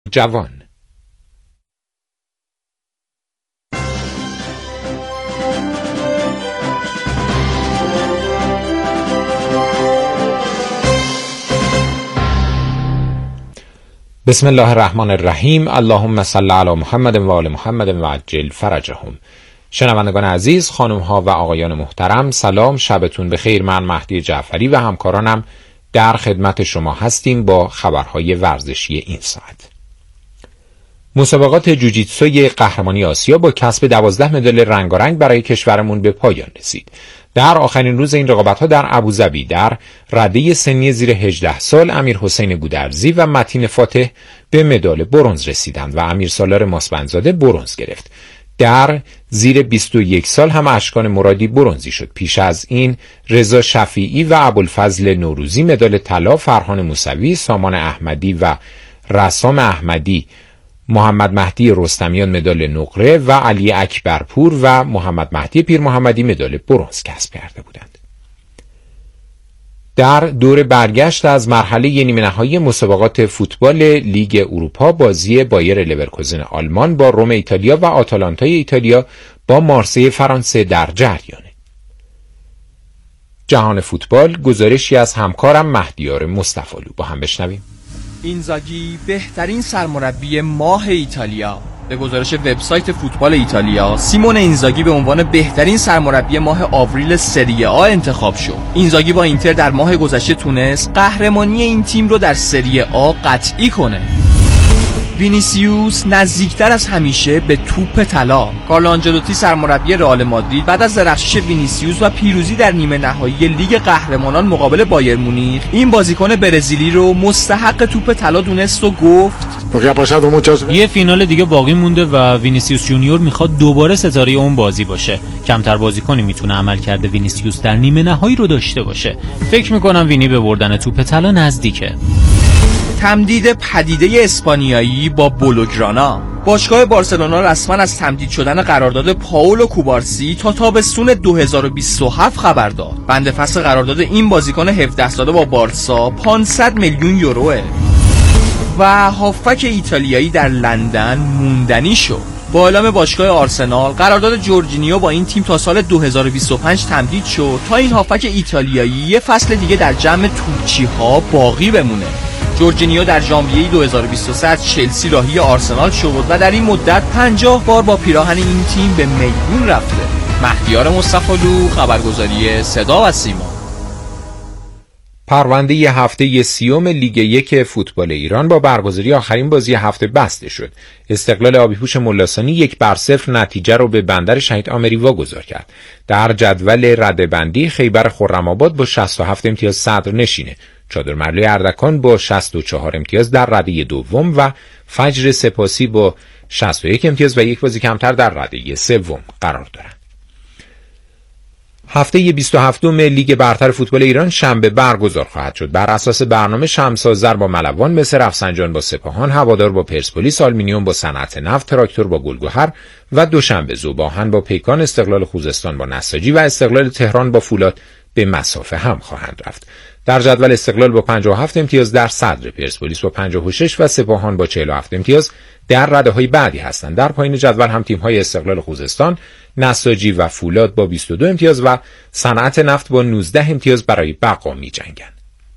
جوان. بسم الله الرحمن الرحیم. اللهم صل علی محمد و آل محمد و عجل فرجهم. شنوندگان عزیز، خانم ها و آقایان محترم، سلام، شبتون بخیر. من مهدی جعفری و همکارانم در خدمت شما هستیم با خبرهای ورزشی این ساعت. مسابقات جوجیتسوی قهرمانی آسیا با کسب 12 مدال رنگارنگ برای کشورمون به پایان رسید. در آخرین روز این رقابت‌ها در ابوظبی در رده سنی زیر 18 سال امیرحسین گودرزی و متین فاتح به مدال برنز رسیدند و امیرسالار ماسبندزاده برنز گرفت. در زیر 21 سال هم اشکان مرادی برنزی شد. پیش از این رضا شفیعی و ابوالفضل نوروزی مدال طلا، فرهان موسوی، سامان احمدی و رسام احمدی، محمد مهدی رستمیان مدال نقره و علی اکبرپور و محمد مهدی پیر محمدی مدال برنز کسب کرده بودند. در دور برگشت از مرحله نیمه نهایی مسابقات فوتبال لیگ اروپا، بازی بایر لورکوزن آلمان با روم ایتالیا و آتالانتای ایتالیا با مارسی فرانسه در جریانه. جهان فوتبال، گزارشی از همکارم مهدیار مصطفی‌لو. با هم بشنویم. اینزاگی بهترین سرمربی ماه ایتالیا. به گزارش وبسایت فوتبال ایتالیا، سیمون اینزاگی به عنوان بهترین سرمربی ماه آوریل سری آ انتخاب شد. اینزاگی با اینتر در ماه گذشته تونست قهرمانی این تیم رو در سری آ قطعی کنه. وینیسیوس نزدیکتر از همیشه به توپ طلا. کارلو آنجلوتی سرمربی رئال مادرید بعد از درخشش وینیسیوس و پیروزی در نیمه نهایی لیگ قهرمانان مقابل بایر مونیخ، این بازیکن برزیلی رو مستحق توپ طلا دونست و گفت یه فینال دیگه باقی مونده و وینیسیوس جونیور میخواد دوباره ستاره اون بازی باشه. کمتر بازیکنی میتونه عملکرد وینیسیوس در نیمه نهایی رو داشته باشه. فکر میکنم وینی به بردن توپ طلا نزدیکه. تمدید پدیده اسپانیایی با بولوگرانا. باشگاه بارسلونا رسما از تمدید شدن قرارداد پائولو کوبارسی تا تابستون 2027 خبر داد. بند فصل قرارداد این بازیکن 17 ساله با بارسا 500 میلیون یوروه. و هافک ایتالیایی در لندن موندنی شد. با اعلام باشگاه آرسنال، قرارداد جورجینیو با این تیم تا سال 2025 تمدید شد تا این هافک ایتالیایی یه فصل دیگه در جمع توپچی‌ها باقی بمونه. جورجینیو در ژانویه 2023 از چلسی راهی آرسنال شد و در این مدت 50 بار با پیراهن این تیم به میدون رفته. مهدیار مصطفی‌لو، خبرگزاری صدا و سیما. پرونده هفته سیوم لیگ 1 فوتبال ایران با برگزاری آخرین بازی هفته بسته شد. استقلال آبی‌پوش ملاثانی 1-0 نتیجه رو به بندر شهید آمری واگذار کرد. در جدول رده‌بندی خیبر خرم‌آباد با 67 امتیاز صدر نشینه. چادرمرلی اردکان با 64 امتیاز در رده دوم و فجر سپاسی با 61 امتیاز و یک بازی کمتر در رده سوم قرار دارند. هفته 27 لیگ برتر فوتبال ایران شنبه برگزار خواهد شد. بر اساس برنامه شمس آذر با ملوان، مس رفسنجان با سپاهان، هوادار با پرسپولیس، آلومینیوم با صنعت نفت، تراکتور با گلگهر و دوشنبه ذوب‌آهن با پیکان، استقلال خوزستان با نساجی و استقلال تهران با فولاد به مسافه هم خواهند رفت. در جدول استقلال با 57 امتیاز در صدر، پرسپولیس با 56 و سپاهان با 47 امتیاز در رده‌های بعدی هستند. در پایین جدول هم تیم‌های استقلال خوزستان، نساجی و فولاد با 22 امتیاز و صنعت نفت با 19 امتیاز برای بقا می‌جنگند.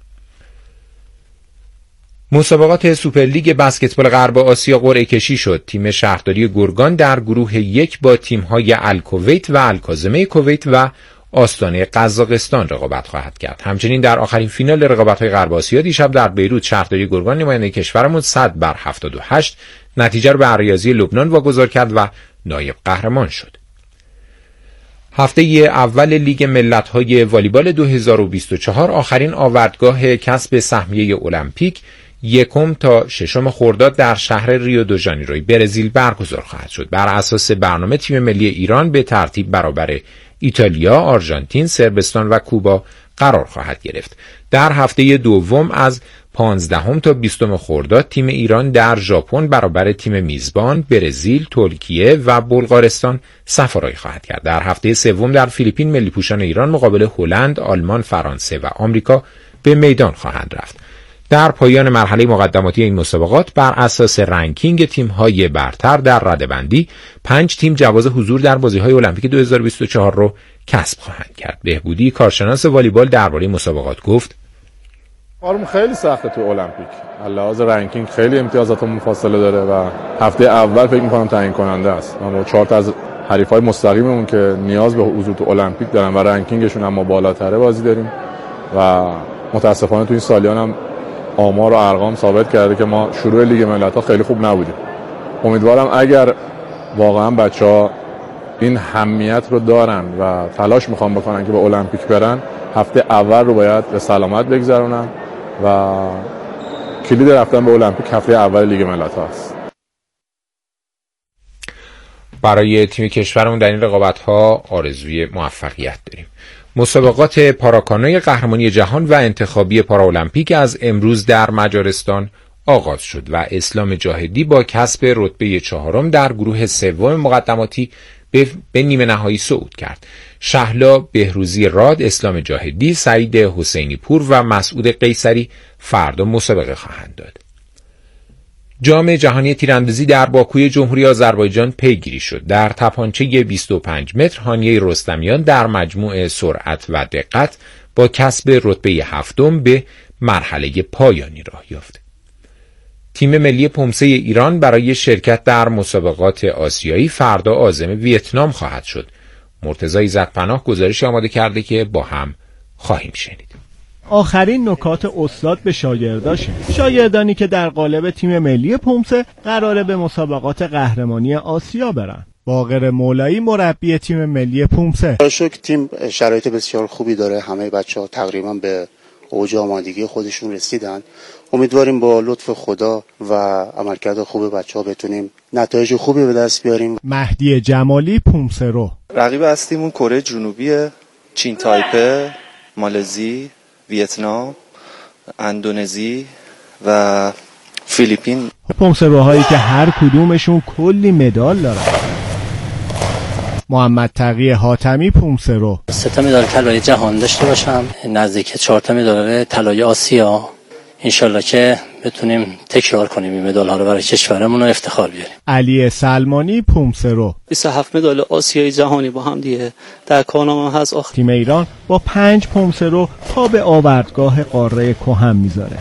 مسابقات سوپرلیگ بسکتبال غرب آسیا قرعه کشی شد. تیم شهرداری گرگان در گروه 1 با تیم‌های الکویت و الکاظمه کویت و آستانه قزاقستان رقابت خواهد کرد. همچنین در آخرین فینال رقابت‌های غرب آسیا دیشب در بیروت شهرداری گرگان نماینده کشورمون 100-78 نتیجه رو به اریازی لبنان واگذار کرد و نایب قهرمان شد. هفته اول لیگ ملت‌های والیبال 2024 آخرین آوردگاه کسب سهمیه المپیک 1 تا 6 خرداد در شهر ریو دو ژانیروی برزیل برگزار خواهد شد. بر اساس برنامه تیم ملی ایران به ترتیب برابر ایتالیا، آرژانتین، صربستان و کوبا قرار خواهد گرفت. در هفته دوم از 15 تا 20 خرداد تیم ایران در ژاپن برابر تیم میزبان برزیل، ترکیه و بلغارستان سفرایی خواهد کرد. در هفته سوم در فیلیپین ملی پوشان ایران مقابل هلند، آلمان، فرانسه و آمریکا به میدان خواهند رفت. در پایان مرحله مقدماتی این مسابقات بر اساس رنکینگ تیم‌های برتر در رده‌بندی 5 تیم جواز حضور در بازی‌های المپیک 2024 رو کسب خواهند کرد. بهبودی، کارشناس والیبال، درباره مسابقات گفت: کارمون خیلی سخته تو المپیک. علاوه بر رنکینگ خیلی امتیازاتمون فاصله داره و هفته اول فکر می‌کنم تعیین کننده است. ما با 4 تا از حریفای مستقیممون که نیاز به حضور تو المپیک دارن و رنکینگشون اما بالاتره بازی داریم و متاسفانه تو این سالیان هم آمار و ارقام ثابت کرده که ما شروع لیگ ملت‌ها خیلی خوب نبودیم. امیدوارم اگر واقعا بچه‌ها این همیت رو دارن و تلاش میخوان بکنن که به المپیک برن، هفته اول رو باید به سلامت بگذرونن و کلید رفتن به المپیک هفته اول لیگ ملت‌ها است. برای تیم کشورمون در این رقابت‌ها آرزوی موفقیت داریم. مسابقات پاراکانوی قهرمانی جهان و انتخابی پاراولمپیک از امروز در مجارستان آغاز شد و اسلام جاهدی با کسب رتبه 4 در گروه سوم مقدماتی به نیمه نهایی صعود کرد. شهلا بهروزی راد، اسلام جاهدی، سعید حسینی پور و مسعود قیصری فردا مسابقه خواهند داد. جام جهانی تیراندازی در باکوی جمهوری آذربایجان پیگیری شد. در تپانچه 25 متر هانیه رستمیان در مجموع سرعت و دقت با کسب رتبه 7 به مرحله پایانی راه یافت. تیم ملی پمسه ایران برای شرکت در مسابقات آسیایی فردا عازم ویتنام خواهد شد. مرتضی عزت‌پناه گزارش آماده کرده که با هم خواهیم شنید. آخرین نکات استاد به شاگردانی که در قالب تیم ملی پمسه قراره به مسابقات قهرمانی آسیا برن. باقر مولایی مربی تیم ملی پمسه: شکر تیم شرایط بسیار خوبی داره، همه بچه‌ها تقریبا به اوج آمادگی خودشون رسیدن. امیدواریم با لطف خدا و عملکرد خوب بچه‌ها بتونیم نتایج خوبی به دست بیاریم. مهدی جمالی، پمسه رو: رقیب اصلیمون کره جنوبی، چین تایپه، مالزی، ویتنام، اندونزی و فیلیپین. پمسه روهایی که هر کدومشون کلی مدال دارن. محمد تقی حاتمی، پمسه رو: 3 مدال طلای جهان داشته باشم، نزدیک 4 مدال طلای آسیا. انشالله که بتونیم تکرار کنیم این مدال ها رو برای کشورمون و افتخار بیاریم. علی سلمانی، پمسه رو: 27 مدال آسیایی جهانی با هم دیگه در کارنامه هست. تیم ایران با 5 پمسه رو پا به آوردگاه قاره کهن میذاره.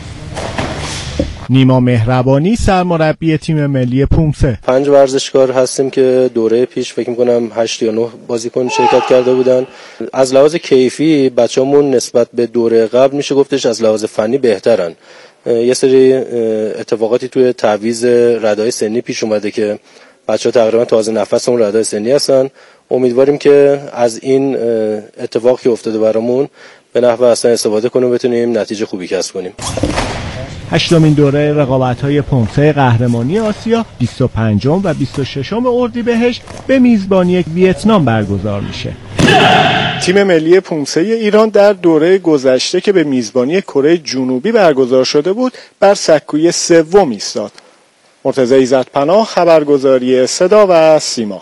نیما مهربانی، سرمربی تیم ملی پمسه: 5 ورزشکار هستیم که دوره پیش فکر می‌کنم 8 یا 9 بازیکن شرکت کرده بودن. از لحاظ کیفی بچه‌مون نسبت به دوره قبل میشه گفتش از لحاظ فنی بهترن. یه سری اتفاقاتی توی تعویض ردای سنی پیش اومده که بچه‌ها تقریبا تازه نفس اون ردای سنی هستن. امیدواریم که از این اتفاقی که افتاده برامون به نحو احسن استفاده کنیم و بتونیم نتیجه خوبی کسب کنیم. 8مین دوره رقابت‌های پمسه قهرمانی آسیا 25 و 26 اردیبهشت به میزبانی ویتنام برگزار میشه. تیم ملی پمسه ایران در دوره گذشته که به میزبانی کره جنوبی برگزار شده بود بر سکوی سوم ایستاد. مرتضی عزت‌پناه، خبرگزاری صدا و سیما.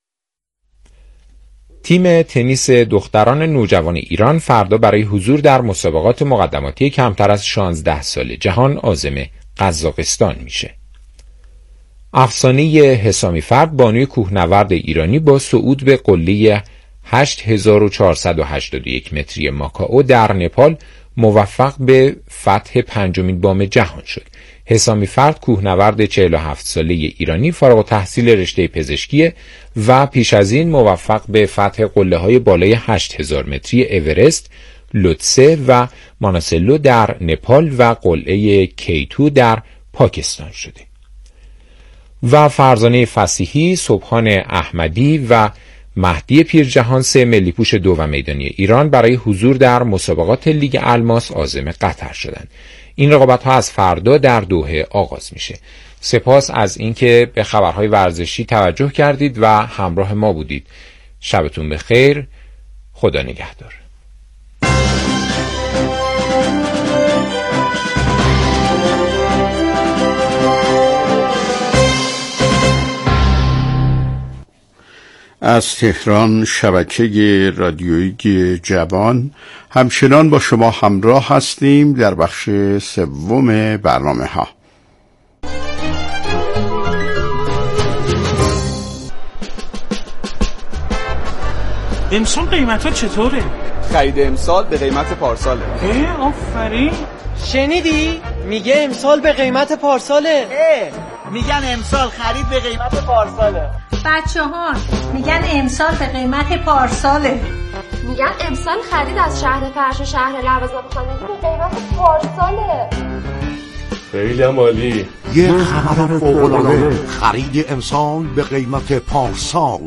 تیم تنیس دختران نوجوان ایران فردا برای حضور در مسابقات مقدماتی کمتر از 16 ساله جهان عازم قزاقستان میشه. افسانه حسامی فرد، بانوی کوهنورد ایرانی، با صعود به قله 8481 متری ماکائو در نپال موفق به فتح 5مین بام جهان شد. حسامی فرد کوهنورد 47 ساله ایرانی، فارغ التحصیل رشته پزشکی و پیش از این موفق به فتح قله‌های بالای 8000 متری اورست، لوتسه و ماناسلو در نپال و قلعه کیتو در پاکستان شده. و فرزانه فصیحی، سبحان احمدی و مهدی پیرجهان، 3 ملی‌پوش 2 و میدانی ایران، برای حضور در مسابقات لیگ الماس عازم قطر شدند. این رقابت‌ها از فردا در دوحه آغاز میشه. سپاس از اینکه به خبرهای ورزشی توجه کردید و همراه ما بودید. شبتون بخیر. خدا نگهدار. از تهران شبکه رادیویی جوان همچنان با شما همراه هستیم در بخش سوم برنامه ها. امسال قیمت ها چطوره؟ خرید امسال به قیمت پارساله. آفرین. شنیدی؟ میگه امسال به قیمت پارساله. میگن امسال خرید به قیمت پارساله. بچه‌ها میگن امسال به قیمت پارساله. میگن امسال خرید از شهر فرش و شهر لوازم خانگی به قیمت پارساله. خیلی عالی. یه خبر فوق‌العاده، خرید امسال به قیمت پارسال.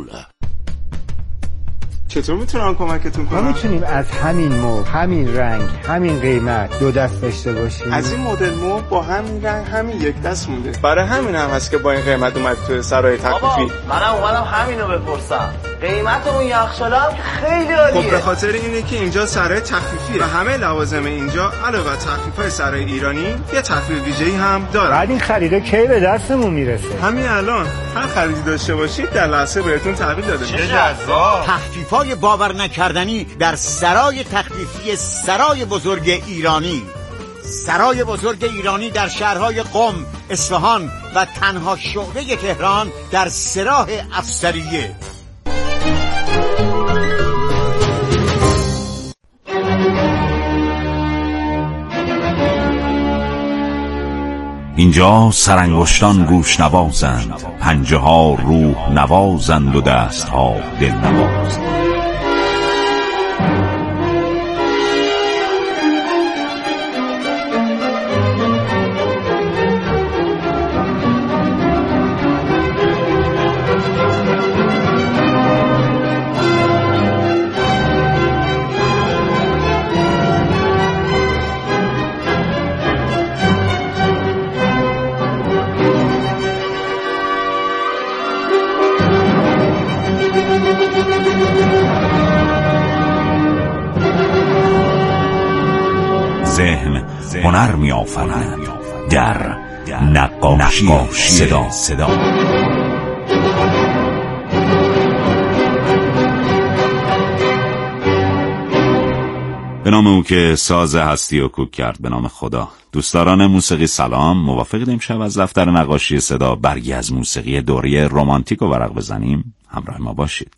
چطور میتونم کمکتون کنم؟ ما میتونیم از همین مبل، همین رنگ، همین قیمت دو دست داشته باشیم. از این مدل مبل با همین رنگ همین یک دست مونده. برای همین هم هست که با این قیمت اومد تو سرای تخفیفی. منم اومدم همینو بپرسم. قیمت اون یخچال هم خیلی عالیه. خب به خاطر اینه که اینجا سرای تخفیفیه و همه لوازم اینجا علاوه بر تخفیف‌های سرای ایرانی یه تخفیف ویژه‌ای هم داره. بعد این خریدا کی به دستمون میرسه؟ همین الان هر خریدی داشته باشید در لحظه بهتون تحویل داده میشه. جذاب. تخفیف‌های باور نکردنی در سرای تخفیفی سرای بزرگ ایرانی. سرای بزرگ ایرانی در شهرهای قم، اصفهان و تنها شعبه تهران در سراح افسریه. اینجا سرانگشتان گوش نوازند، پنجه ها روح نوازند و دست ها دل نوازند. ذهن هنر می آفرند در نقاشی صدا. به نام او که ساز هستی و کوک کرد، به نام خدا. دوستداران موسیقی سلام، موافقید امشب از دفتر نقاشی صدا برگی از موسیقی دوره رمانتیک و ورق بزنیم؟ همراه ما باشید.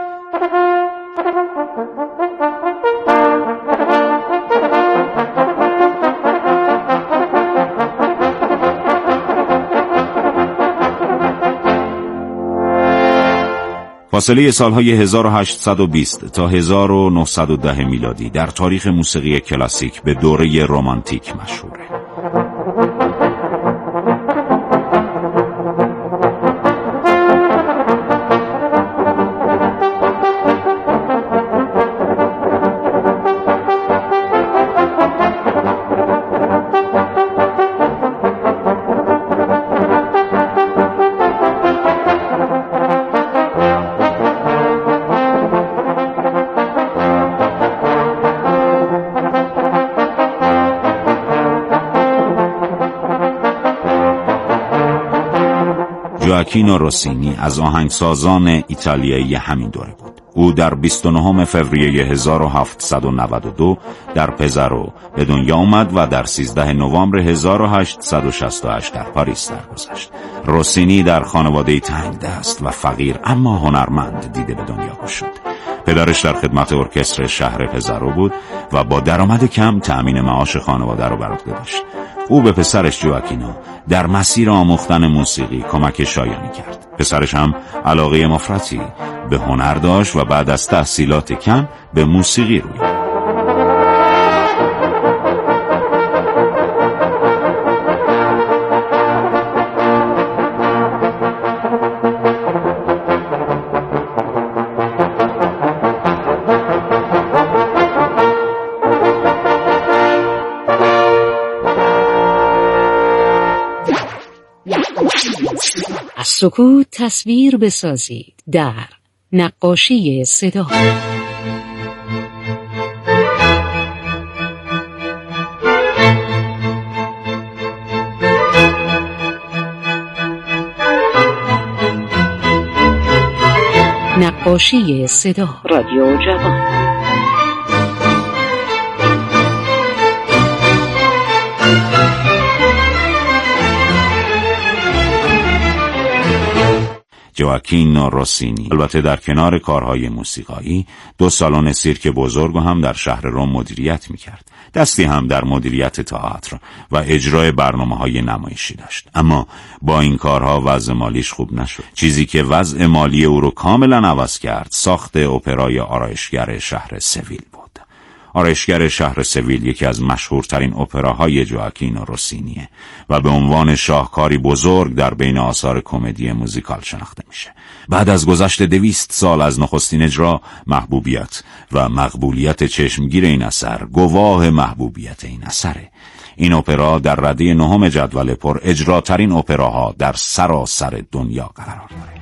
فاصله سالهای 1820 تا 1910 میلادی در تاریخ موسیقی کلاسیک به دوره رمانتیک مشهوره. ژواکینو روسینی از آهنگسازان ایتالیایی همین دوره بود. او در 29 فوریه 1792 در پزارو به دنیا آمد و در 13 نوامبر 1868 در پاریس درگذشت. روسینی در خانواده تنگ دست و فقیر اما هنرمند دیده به دنیا گشود. پدرش در خدمت ارکستر شهر پزارو بود و با درآمد کم تأمین معاش خانواده را بر عهده داشت. او به پسرش ژواکینو در مسیر آموختن موسیقی کمک شایانی کرد. پسرش هم علاقه مفرطی به هنر داشت و بعد از تحصیلات کم به موسیقی روی داد. از سکوت تصویر بسازید در نقاشی صدا. نقاشی صدا. رادیو جوان. جواکینو روسینی البته در کنار کارهای موسیقایی 2 سالن سیرک بزرگ هم در شهر روم مدیریت میکرد. دستی هم در مدیریت تئاتر و اجرای برنامه‌های نمایشی داشت. اما با این کارها وضع مالیش خوب نشد. چیزی که وضع مالی او رو کاملا عوض کرد ساخت اپرای آرایشگر شهر سویل بود. آرایشگر شهر سویل یکی از مشهورترین اپراهای جواکینو روسینیه و به عنوان شاهکاری بزرگ در بین آثار کمدی موزیکال شناخته میشه. بعد از گذشت 200 سال از نخستین اجرا، محبوبیت و مقبولیت چشمگیر این اثر گواه محبوبیت این اثره. این اپرا در رده 9 جدول پر اجراترین اپراها در سراسر دنیا قرار داره.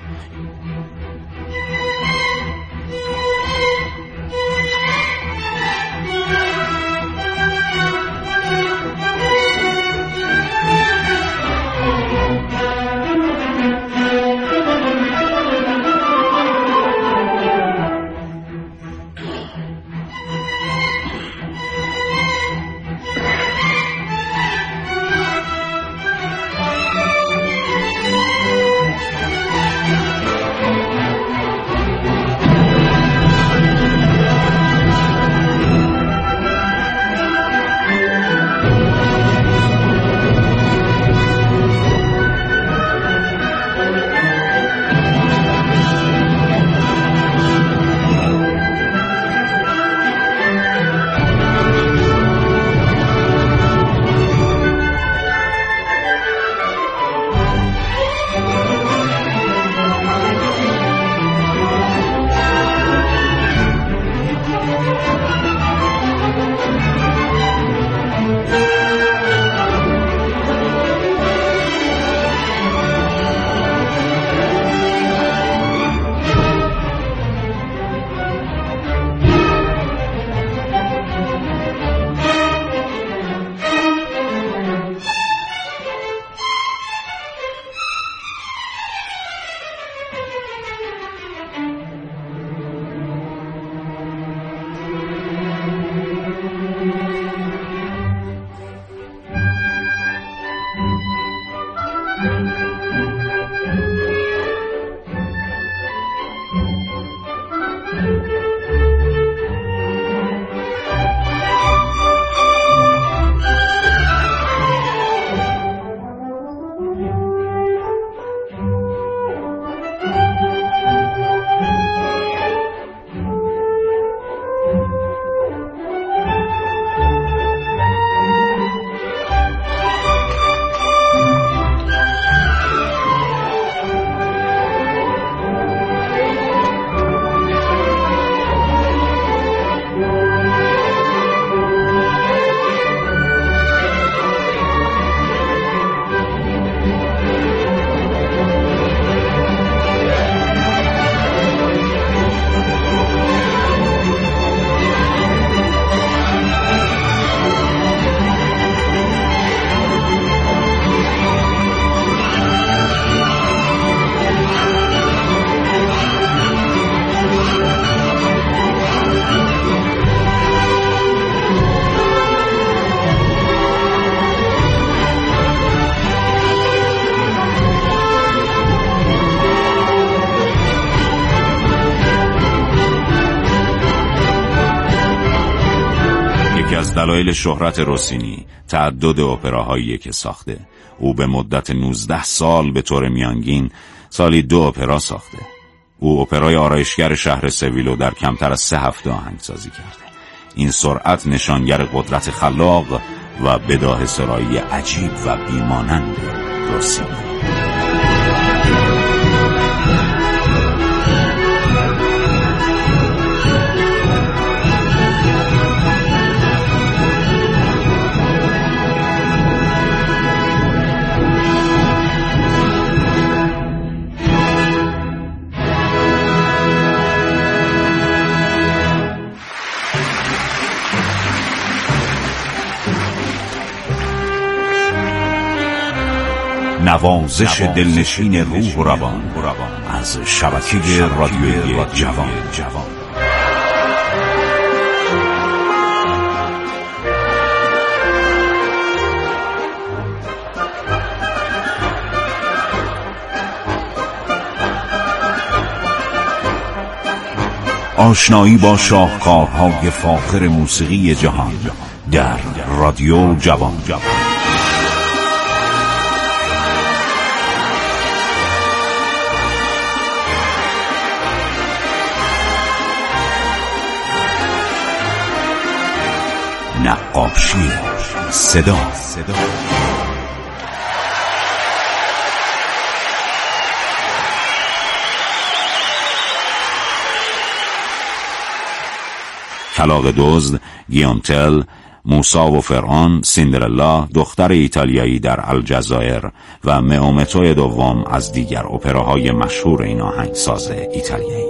دلایل شهرت روسینی تعدد اپراهایی که ساخته. او به مدت 19 سال به طور میانگین سالی 2 اپرا ساخته. او اپرای آرایشگر شهر سویلو در کمتر از 3 هفته آهنگسازی کرده. این سرعت نشانگر قدرت خلاق و بداهه سرایی عجیب و بیمانند روسینی. نوازش دلنشین روح و روان از شبکه رادیویی جوان. آشنایی با شاهکارهای فاخر موسیقی جهان در رادیو جوان. نقاشی صدا. کلاغ دزد، گیانتل، موسا و فرعون، سیندرلا، دختر ایتالیایی در الجزایر و مئومتو دوم از دیگر اپراهای مشهور این آهنگساز ایتالیایی.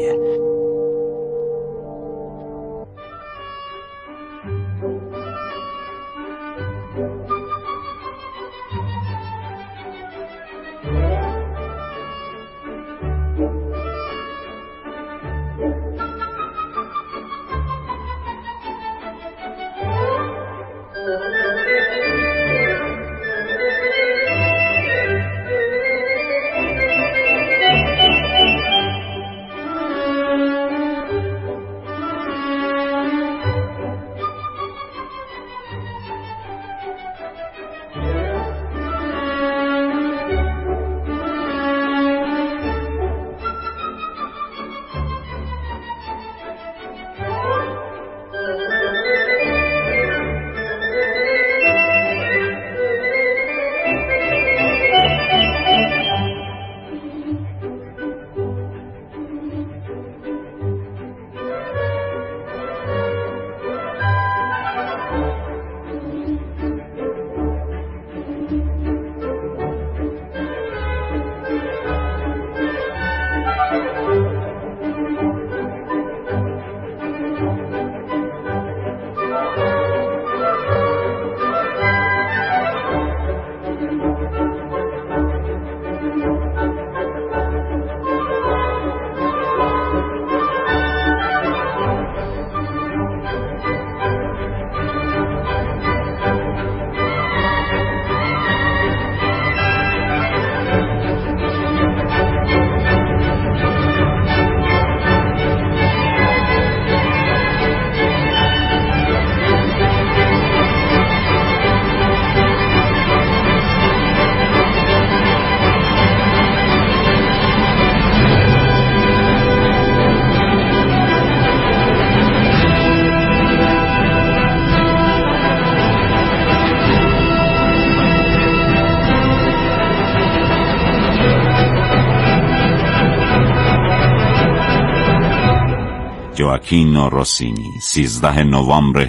جواکینو روسینی 13 نوامبر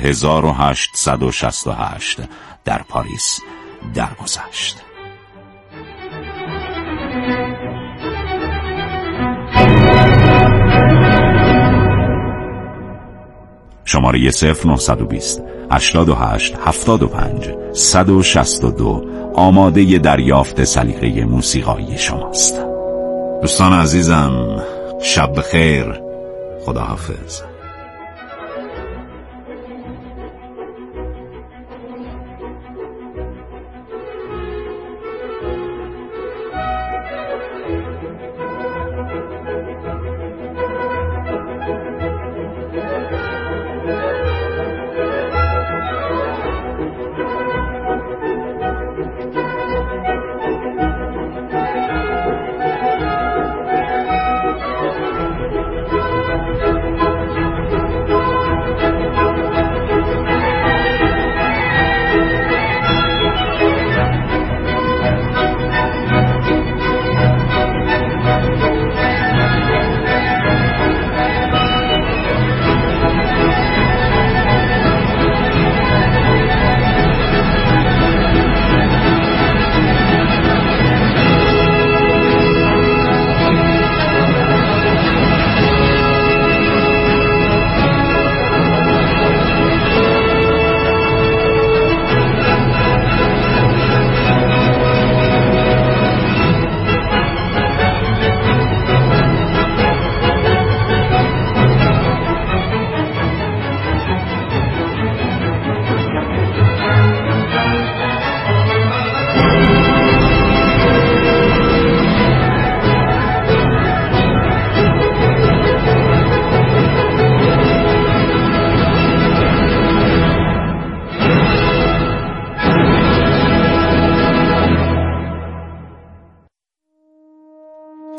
1868 در پاریس درگذشت. شماره 0920 88 75 162 آماده دریافت سلیقه موسیقایی شماست. دوستان عزیزم، شب بخیر، خداحافظ.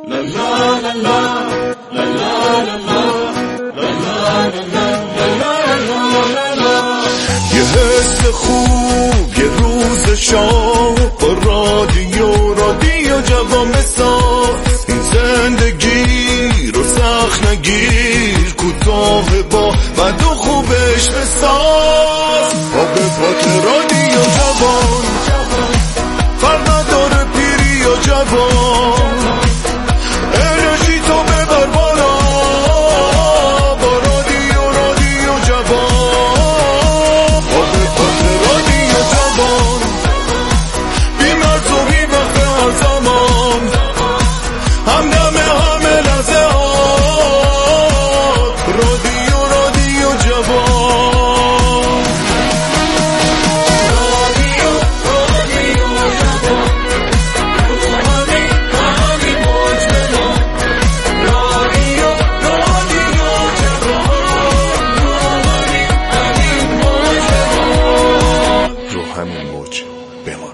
یه حس خوب یه روز شام با رادیو جوان بساز، این زندگی رو سخت نگیر، کوتاه با بد و خوبش بساز. آب پاک رادیو جوان، فرق نداره پیری یا جوان، انرژی تو ببر بالا با رادیو جوان. آب پاک رادیو جوان، بی مرز و بی وقت هر زمان، همدم همه لحظه ها، رادیو جوان. رو همین موج بمان.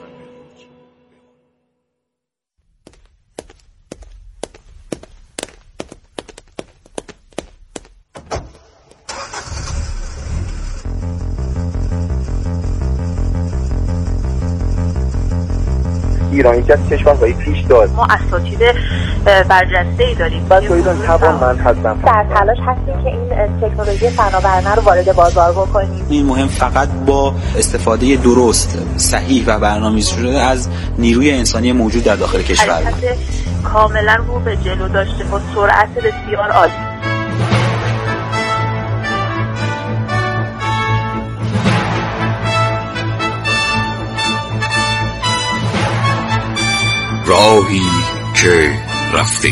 ایران یکی از کشورهای پیش داد. ما اساتید برجسته‌ای داریم. بچه‌ها ایران توانمند هستن. در تلاش هستیم که این تکنولوژی فناورانه رو وارد بازار بکنیم. این مهم فقط با استفاده درست، صحیح و برنامه‌ریزی شده از نیروی انسانی موجود در داخل کشور. حرکت کاملا رو به جلو داشته با سرعت بسیار عالی. راهی که رفته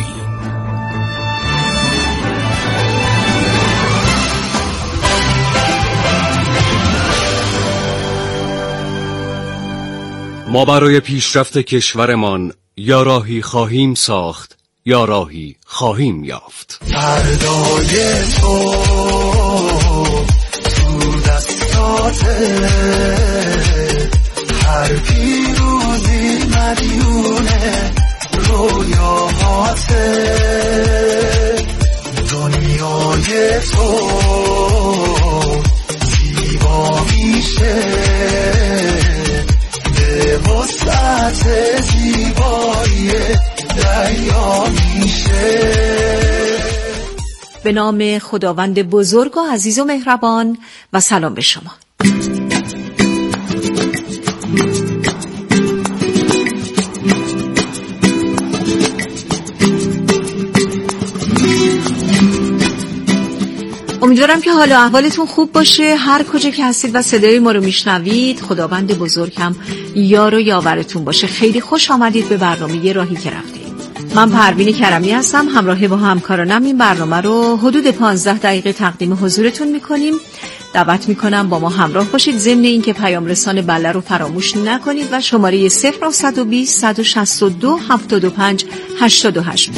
ما برای پیشرفت کشورمان یا راهی خواهیم ساخت یا راهی خواهیم یافت. فردای تو دستاته، هر پیروزی مدیونه رویاهاته، دنیای تو زیبا میشه به وسعت زیبایی دریا میشه. به نام خداوند بزرگ و عزیز و مهربان و سلام به شما. امیدوارم که حال و احوالتون خوب باشه. هر کجا که هستید و صدای ما رو میشنوید، خداوند بزرگ هم یار و یاورتون باشه. خیلی خوش آمدید به برنامه راهی که رفتید. من پروین کرمی هستم. همراه با همکارانم این برنامه رو حدود 15 دقیقه تقدیم حضورتون میکنیم. دعوت میکنم با ما همراه باشید. ضمن این که پیام رسان بله رو فراموش نکنید و شماره 0920 162 75 88.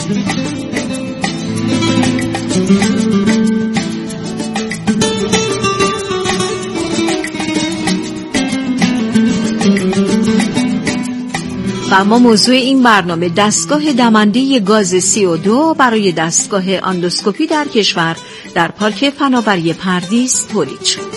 و اما موضوع این برنامه دستگاه دمنده گاز CO2 برای دستگاه اندوسکوپی در کشور در پارک فناوری پردیس تولید شد.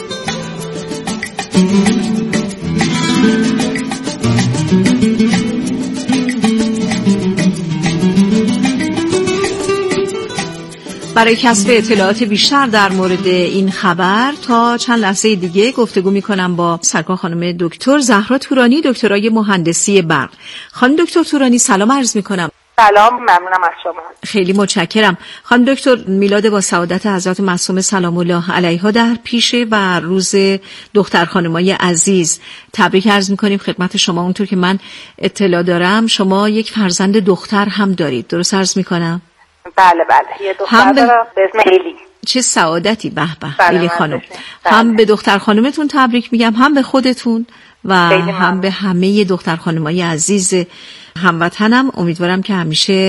برای کسب اطلاعات بیشتر در مورد این خبر تا چند لحظه دیگه گفتگو میکنم با سرکار خانم دکتر زهرا تورانی، دکترای مهندسی برق. خانم دکتر تورانی سلام عرض میکنم. سلام، ممنونم از شما. خیلی متشکرم. خانم دکتر، میلاد با سعادت حضرت معصومه سلام الله علیها در پیشه و روز دختر خانمای عزیز تبریک عرض میکنیم خدمت شما. اونطور که من اطلاع دارم شما یک فرزند دختر هم دارید، درست عرض میکنم؟ بله بله، یه دختر دارم به اسم ایلی. چه سعادتی. به به ایلی خانم. هم به دختر خانمتون تبریک میگم، هم به خودتون و هم به همه دختر خانمای عزیز هموطنم. امیدوارم که همیشه